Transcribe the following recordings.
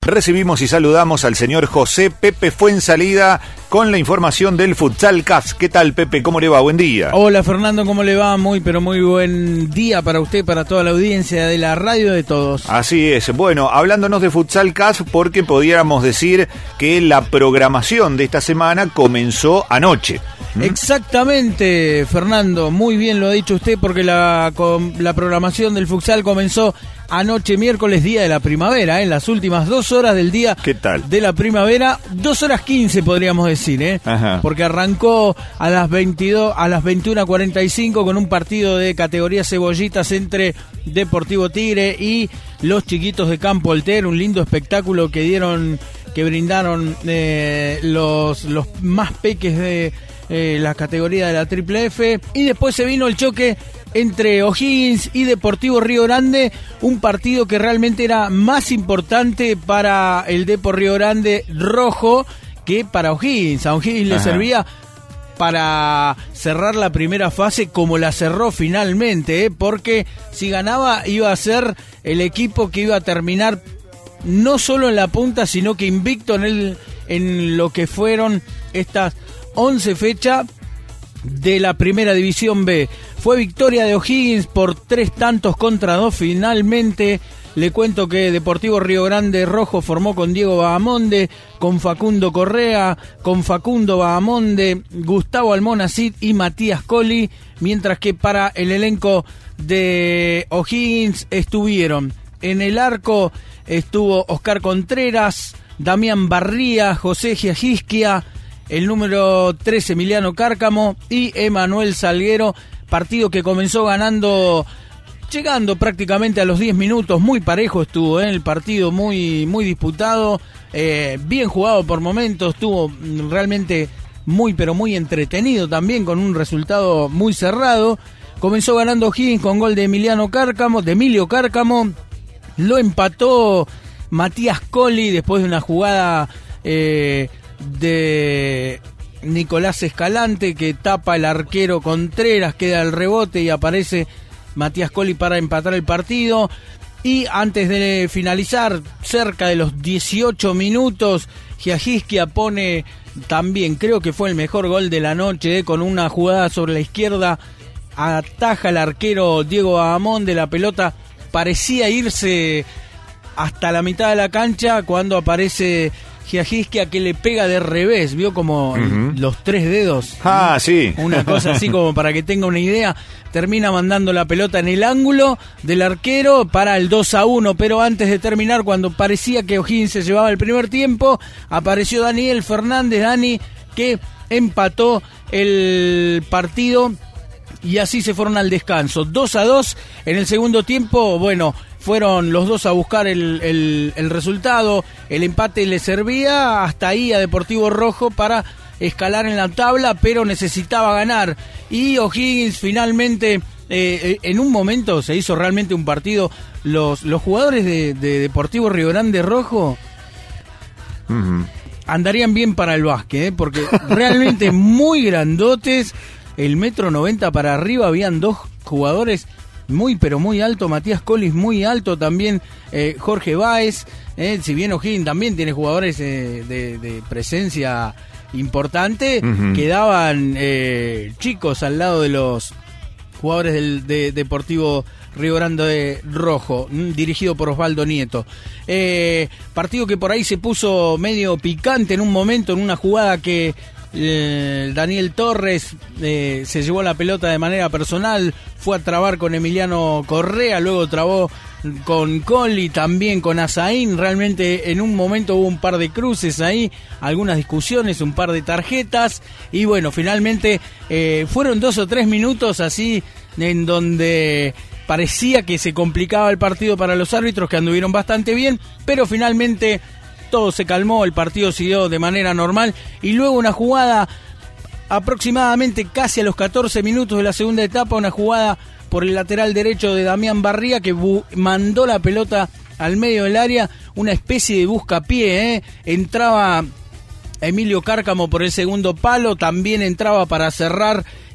Recibimos y saludamos al señor José Pepe Fuensalida con la información del Futsal CAS. ¿Qué tal, Pepe? ¿Cómo le va? Buen día. Hola, Fernando, ¿cómo le va? Muy buen día para usted, para toda la audiencia de la radio de todos. Así es. Bueno, hablándonos de Futsal CAS, porque podríamos decir que la programación de esta semana comenzó anoche. Exactamente, Fernando, muy bien lo ha dicho usted, porque la programación del futsal comenzó anoche, miércoles, día de la primavera, en las últimas 2 horas del día. ¿Qué tal? De la primavera, 2 horas 15 podríamos decir, Ajá. Porque arrancó a las 21:45 con un partido de categoría cebollitas entre Deportivo Tigre y los chiquitos de Campo Alter, un lindo espectáculo que brindaron los más peques de la categoría de la Triple F, y después se vino el choque entre O'Higgins y Deportivo Río Grande, un partido que realmente era más importante para el Depo Río Grande rojo que para O'Higgins. A O'Higgins le servía para cerrar la primera fase como la cerró finalmente, porque si ganaba iba a ser el equipo que iba a terminar no solo en la punta, sino que invicto en lo que fueron estas 11 fechas de la Primera División B. Fue victoria de O'Higgins por 3-2 finalmente. Le cuento que Deportivo Río Grande rojo formó con Diego Bahamonde, con Facundo Correa, con Facundo Bahamonde, Gustavo Almonacid y Matías Colli, mientras que para el elenco de O'Higgins estuvieron en el arco, estuvo Oscar Contreras, Damián Barría, José Giagisquia, el número 13 Emiliano Cárcamo y Emanuel Salguero. Partido que comenzó ganando, llegando prácticamente a los 10 minutos, muy parejo estuvo, el partido muy disputado, bien jugado por momentos, estuvo realmente muy entretenido también, con un resultado muy cerrado. Comenzó ganando O'Higgins con gol de Emilio Cárcamo, lo empató Matías Colli después de una jugada de Nicolás Escalante, que tapa el arquero Contreras, queda el rebote y aparece Matías Colli para empatar el partido. Y antes de finalizar, cerca de los 18 minutos, Giagisquia pone también, creo que fue el mejor gol de la noche, con una jugada sobre la izquierda, ataja el arquero Diego Bahamonde, la pelota parecía irse hasta la mitad de la cancha cuando aparece Giagisquia, que le pega de revés, vio como los 3 dedos. Sí. Una cosa así como para que tenga una idea. Termina mandando la pelota en el ángulo del arquero para el 2-1, pero antes de terminar, cuando parecía que O'Higgins se llevaba el primer tiempo, apareció Daniel Fernández, que empató el partido y así se fueron al descanso. 2-2 en el segundo tiempo. Bueno, fueron los dos a buscar el resultado. El empate le servía hasta ahí a Deportivo Rojo para escalar en la tabla, pero necesitaba ganar. Y O'Higgins finalmente, en un momento se hizo realmente un partido. Los jugadores de Deportivo Río Grande Rojo andarían bien para el básquet, porque realmente muy grandotes. El 1,90 m para arriba, habían 2 jugadores muy alto. Matías Colli muy alto también, Jorge Báez, si bien O'Higgins también tiene jugadores de presencia importante, quedaban chicos al lado de los jugadores de Deportivo Río Grande Rojo, dirigido por Osvaldo Nieto. Partido que por ahí se puso medio picante en un momento, en una jugada que Daniel Torres se llevó la pelota de manera personal, fue a trabar con Emiliano Correa, luego trabó con Colli, también con Azaín. Realmente en un momento hubo un par de cruces ahí, algunas discusiones, un par de tarjetas, y bueno, finalmente fueron 2 o 3 minutos así en donde parecía que se complicaba el partido para los árbitros, que anduvieron bastante bien, pero finalmente todo se calmó, el partido siguió de manera normal, y luego una jugada aproximadamente casi a los 14 minutos de la segunda etapa, una jugada por el lateral derecho de Damián Barría, que mandó la pelota al medio del área, una especie de buscapié, entraba Emilio Cárcamo por el segundo palo, también entraba para cerrar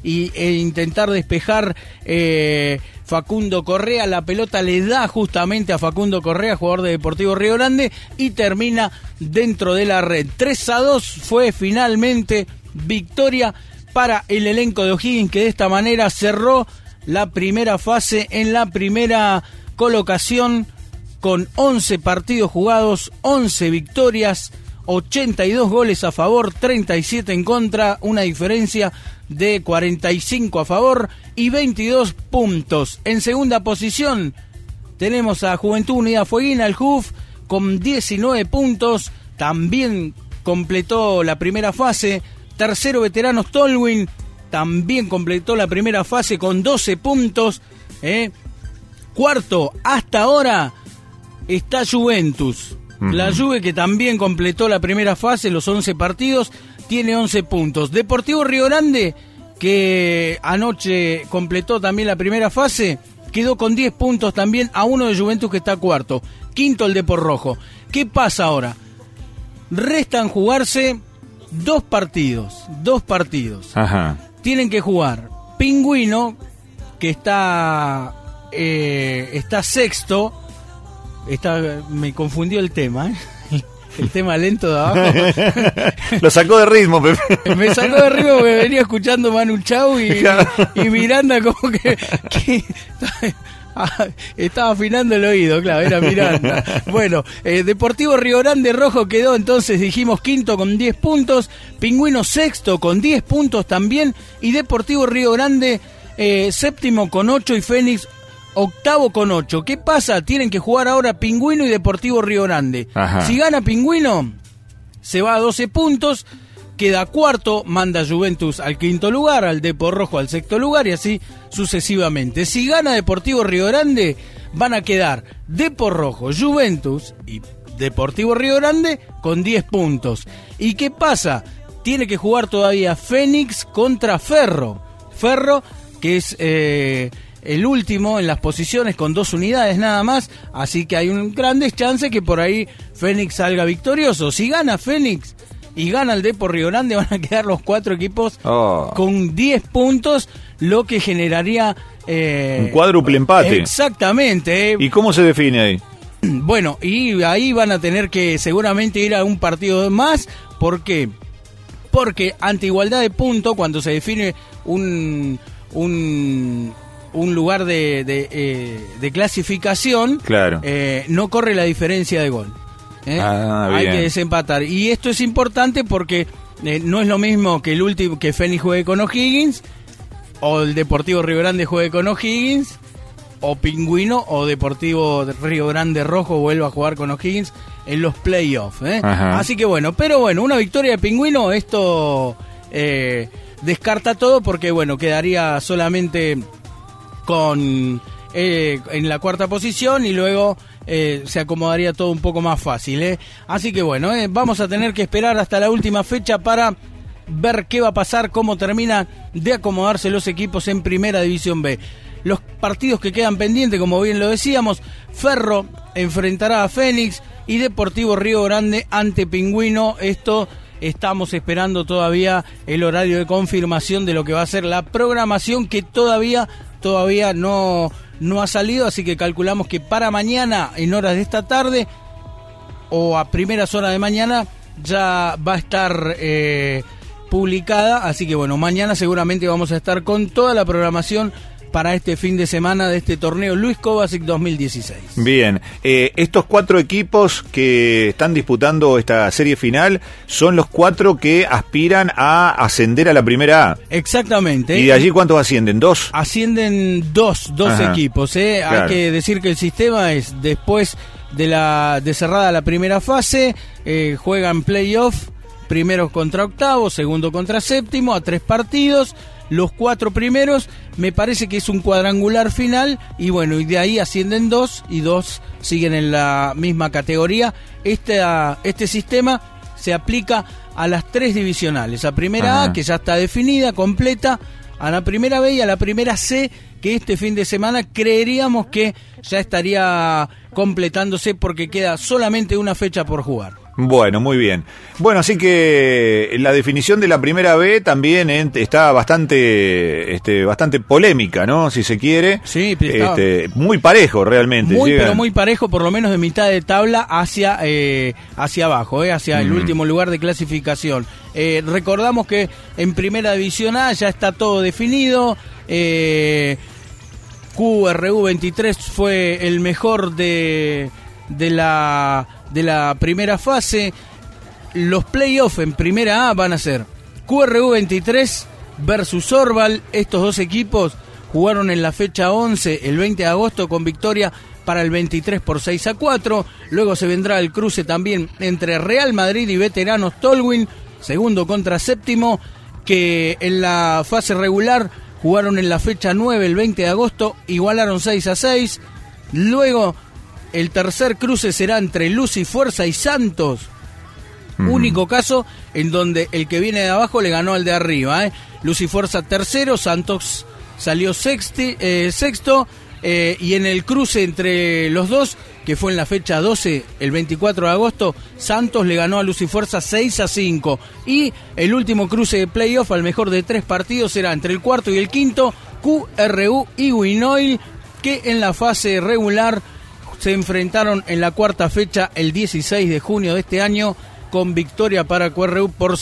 e intentar despejar Facundo Correa. La pelota le da justamente a Facundo Correa, jugador de Deportivo Río Grande, y termina dentro de la red. 3-2 fue finalmente victoria para el elenco de O'Higgins, que de esta manera cerró la primera fase en la primera colocación con 11 partidos jugados, 11 victorias, 82 goles a favor, 37 en contra, una diferencia de 45 a favor y 22 puntos. En segunda posición tenemos a Juventud Unida Fueguina, el JUF, con 19 puntos, también completó la primera fase. Tercero, Veteranos Tolwyn, también completó la primera fase con 12 puntos. Cuarto, hasta ahora, está Juventus. La Juve, que también completó la primera fase, los 11 partidos, tiene 11 puntos. Deportivo Río Grande, que anoche completó también la primera fase, quedó con 10 puntos también, a uno de Juventus, que está cuarto. Quinto, el Depor Rojo. ¿Qué pasa ahora? Restan jugarse dos partidos. Ajá. Tienen que jugar Pingüino, que está sexto. Me confundió el tema, el tema lento de abajo. Lo sacó de ritmo, Pepe. Me sacó de ritmo porque venía escuchando Manu Chao y Miranda como que estaba afinando el oído, claro, era Miranda. Bueno, Deportivo Río Grande Rojo quedó entonces, dijimos, quinto con 10 puntos, Pingüino sexto con 10 puntos también, y Deportivo Río Grande séptimo con 8 y Fénix octavo con 8. ¿Qué pasa? Tienen que jugar ahora Pingüino y Deportivo Río Grande. Ajá. Si gana Pingüino, se va a 12 puntos, queda cuarto, manda Juventus al quinto lugar, al Depor Rojo al sexto lugar y así sucesivamente. Si gana Deportivo Río Grande, van a quedar Depor Rojo, Juventus y Deportivo Río Grande con 10 puntos. ¿Y qué pasa? Tiene que jugar todavía Fénix contra Ferro. Ferro, que es el último en las posiciones con 2 unidades nada más, así que hay un grandes chance que por ahí Fénix salga victorioso. Si gana Fénix y gana el Depor Río Grande, van a quedar los 4 equipos con 10 puntos, lo que generaría un cuádruple empate. Exactamente. ¿Y cómo se define ahí? Bueno, y ahí van a tener que seguramente ir a un partido más. ¿Por qué? Porque ante igualdad de puntos, cuando se define un lugar de clasificación, claro, no corre la diferencia de gol. Hay que desempatar. Y esto es importante porque no es lo mismo que el último, que Fénix juegue con O'Higgins, o el Deportivo Río Grande juegue con O'Higgins, o Pingüino o Deportivo Río Grande Rojo vuelva a jugar con O'Higgins en los playoffs. Así que bueno, una victoria de Pingüino, esto descarta todo, porque bueno, quedaría solamente con en la cuarta posición y luego se acomodaría todo un poco más fácil. Así que bueno, vamos a tener que esperar hasta la última fecha para ver qué va a pasar, cómo terminan de acomodarse los equipos en Primera División B. Los partidos que quedan pendientes, como bien lo decíamos, Ferro enfrentará a Fénix y Deportivo Río Grande ante Pingüino. Esto estamos esperando todavía el horario de confirmación de lo que va a ser la programación, que todavía no ha salido, así que calculamos que para mañana, en horas de esta tarde o a primeras horas de mañana, ya va a estar publicada. Así que bueno, mañana seguramente vamos a estar con toda la programación para este fin de semana de este torneo Luis Kovacic 2016. Bien, estos 4 equipos que están disputando esta serie final son los 4 que aspiran a ascender a la Primera A. Exactamente. ¿Y de allí cuántos ascienden? ¿2? Ascienden dos equipos. Claro. Hay que decir que el sistema es, después de cerrada la primera fase, juegan playoff, primero contra octavo, segundo contra séptimo, a 3 partidos. Los 4 primeros, me parece que es un cuadrangular final, y bueno, y de ahí ascienden 2 y 2 siguen en la misma categoría. Este sistema se aplica a las 3 divisionales, a Primera A, que ya está definida, completa, a la Primera B y a la Primera C, que este fin de semana creeríamos que ya estaría completándose porque queda solamente una fecha por jugar. Bueno, muy bien. Bueno, así que la definición de la primera B también está bastante polémica, ¿no? Si se quiere. Sí, muy parejo realmente. Pero muy parejo, por lo menos de mitad de tabla hacia abajo, hacia el último lugar de clasificación. Recordamos que en Primera División A ya está todo definido. QRU 23 fue el mejor de la primera fase. Los playoffs en Primera A van a ser QRU 23 versus Orval. Estos dos equipos jugaron en la fecha 11 el 20 de agosto con victoria para el 23 por 6-4. Luego se vendrá el cruce también entre Real Madrid y Veteranos Tolwyn, segundo contra séptimo, que en la fase regular jugaron en la fecha 9 el 20 de agosto, igualaron 6-6. Luego el tercer cruce será entre Luz y Fuerza y Santos. Único caso en donde el que viene de abajo le ganó al de arriba. Luz y Fuerza tercero, Santos salió sexto. Y en el cruce entre los dos, que fue en la fecha 12, el 24 de agosto, Santos le ganó a Luz y Fuerza 6-5. Y el último cruce de playoff, al mejor de 3 partidos, será entre el cuarto y el quinto, QRU y Winoil, que en la fase regular se enfrentaron en la cuarta fecha el 16 de junio de este año, con victoria para QRU por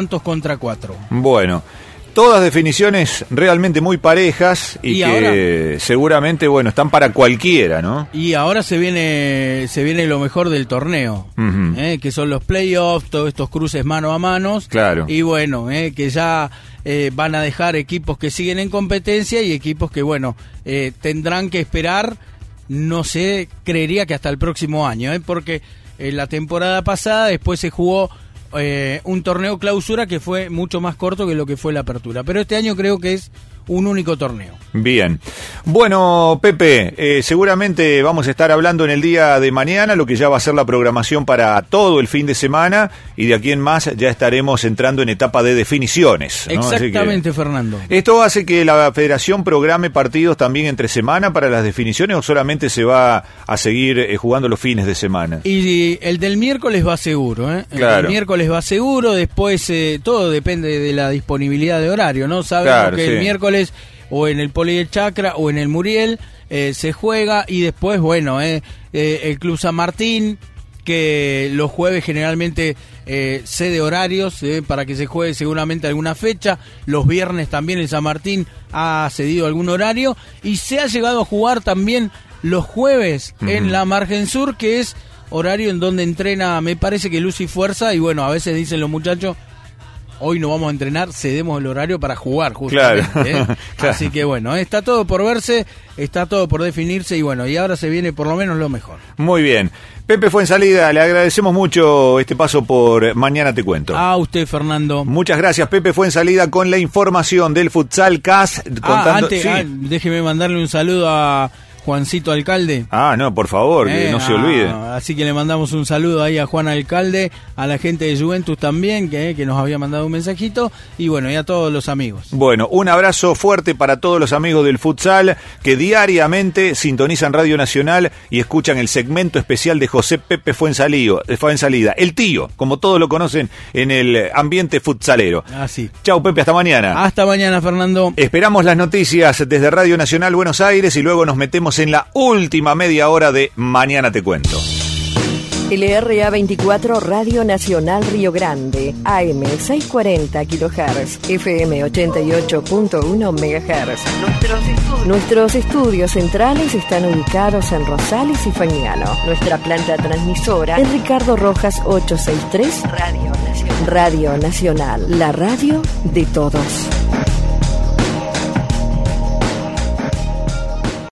6-4. Bueno, todas definiciones realmente muy parejas y que ahora, seguramente, están para cualquiera, ¿no? Y ahora se viene lo mejor del torneo, que son los playoffs, todos estos cruces mano a mano. Claro. Y que ya van a dejar equipos que siguen en competencia y equipos que, tendrán que esperar, no sé, creería que hasta el próximo año, porque la temporada pasada después se jugó un torneo clausura que fue mucho más corto que lo que fue la apertura, pero este año creo que es un único torneo. Bien. Bueno, Pepe, seguramente vamos a estar hablando en el día de mañana, lo que ya va a ser la programación para todo el fin de semana, y de aquí en más ya estaremos entrando en etapa de definiciones, ¿no? Exactamente, Fernando. ¿Esto hace que la Federación programe partidos también entre semana para las definiciones o solamente se va a seguir jugando los fines de semana? Y el del miércoles va seguro, ¿eh? Claro. El miércoles va seguro, después todo depende de la disponibilidad de horario, ¿no? Sabemos que el miércoles o en el Poli del Chacra o en el Muriel se juega, y después el Club San Martín, que los jueves generalmente cede horarios para que se juegue seguramente alguna fecha. Los viernes también el San Martín ha cedido algún horario, y se ha llegado a jugar también los jueves en la Margen Sur, que es horario en donde entrena, me parece que Luz y Fuerza, y a veces dicen los muchachos, hoy no vamos a entrenar, cedemos el horario para jugar, justamente. Claro. Claro. Así que está todo por verse, está todo por definirse, y ahora se viene por lo menos lo mejor. Muy bien. Pepe Fuensalida, le agradecemos mucho este paso por Mañana Te Cuento. A usted, Fernando. Muchas gracias, Pepe Fuensalida, con la información del Futsal CAS. Déjeme mandarle un saludo a Juancito Alcalde. No, por favor, que no se olvide. Así que le mandamos un saludo ahí a Juan Alcalde, a la gente de Juventus también, que nos había mandado un mensajito, y a todos los amigos. Bueno, un abrazo fuerte para todos los amigos del futsal que diariamente sintonizan Radio Nacional y escuchan el segmento especial de José Pepe Fuensalida, el tío, como todos lo conocen en el ambiente futsalero. Así. Chau, Pepe, hasta mañana. Hasta mañana, Fernando. Esperamos las noticias desde Radio Nacional Buenos Aires y luego nos metemos en la última media hora de Mañana Te Cuento. LRA 24 Radio Nacional Río Grande, AM 640 kHz, FM 88.1 MHz. Nuestros estudios centrales están ubicados en Rosales y Fagnano. Nuestra planta transmisora en Ricardo Rojas 863, Radio Nacional, la radio de todos.